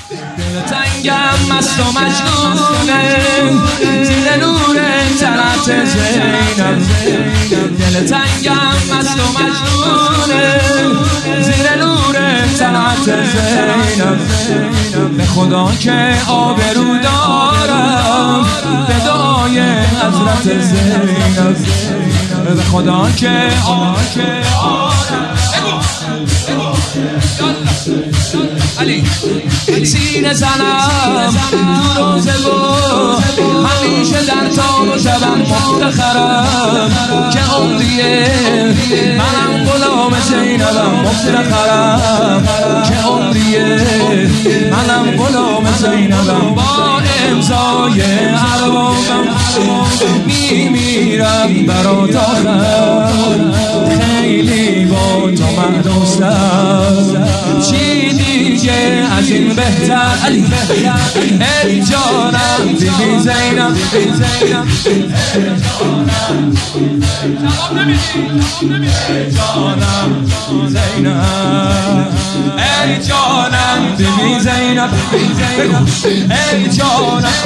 دل تنگم مست و مجنونه زیر نور طلعت زینب. دل تنگم مست و مجنونه زیر نور طلعت زینب. به خدا که آبرو دارم به دعای حضرت زینب. به خدا که علی سینه زنم تو روزه و همیشه در تاب و شبم مفتخرم که عمریه منم غلام زینبم. مفتخرم که عمریه منم غلام زینبم. با امضای اربابم میمیرم برات آخر. خیلی با تو مهدوستم چی دیگه از این بهتر. ای جانم بیبی زینب. ای جانم زینب. ای جانم بیبی زینب. ای جانم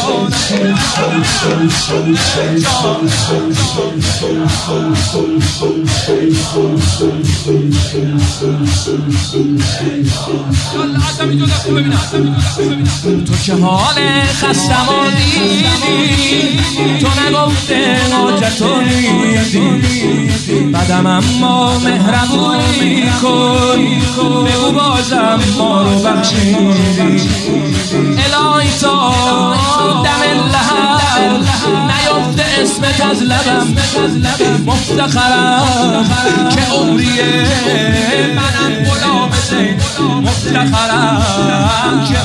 تو که حال خستم و دیدی تو نگفته حاجتو دیدی. بعدم اما مهربونی کن بگو بازم ما رو بخشیدی. الهی تا دم لحد نیفته اسمت از لبم. مفتخرم که عمریه منم غلام زینب. مفتخرم که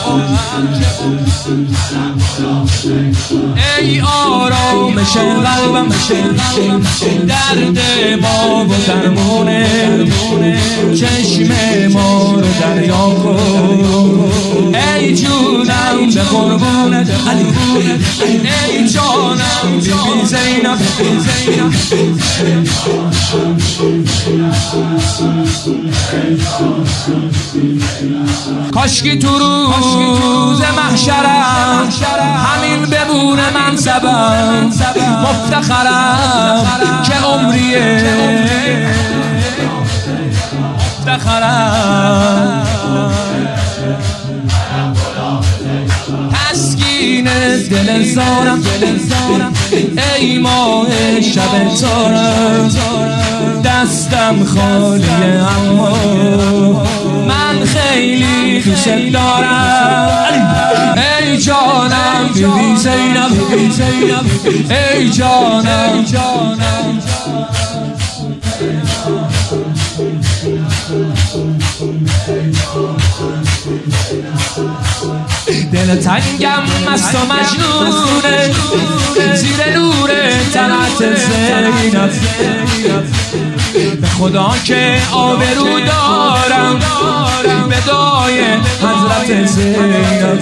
ای آرامش قلبم درد ما و درمونه. چشم ما رو دریا کن ای جونم به قربونت. ای جانم بیبی زینب. کاشکی تو روز محشرم همین بمونه منصبم. مفتخرم که عمریه مفتخرم تسکین دل زارم. ای ماه شب تارم دستم خالیه اما من خیلی دوست دارم. ای جانم بیبی زینب. ای جانم دل تنگم مست و مجنونه زیر نور طلعت زینب. به خدا که آبرو دارم به دعای حضرت زینب.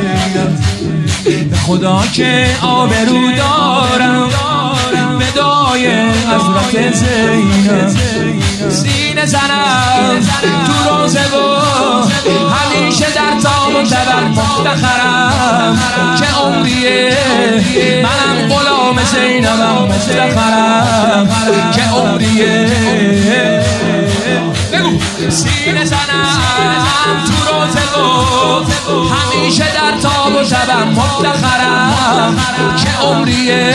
به خدا که آبرو دارم به دعای حضرت زینب. سینه زنم تو روزه و همیشه در تاب و تبم. مفتخرم که عمریه منم غلام زینبم. مفتخرم که عمریه سینه زنم تو روزه و همیشه در تاب و تبم. مفتخرم که عمریه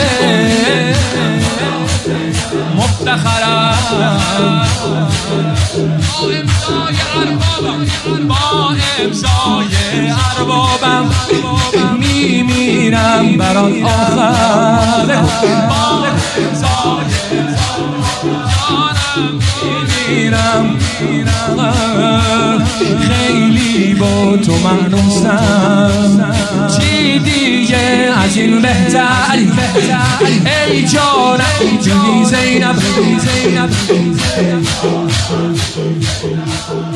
مفتخرم با امضای اربابم میمیرم برات آخر. با امضای جانم میمیرم. خیلی با تو مهنوستم چی دیگه از این بهتر. ای جانم بیبی زینب.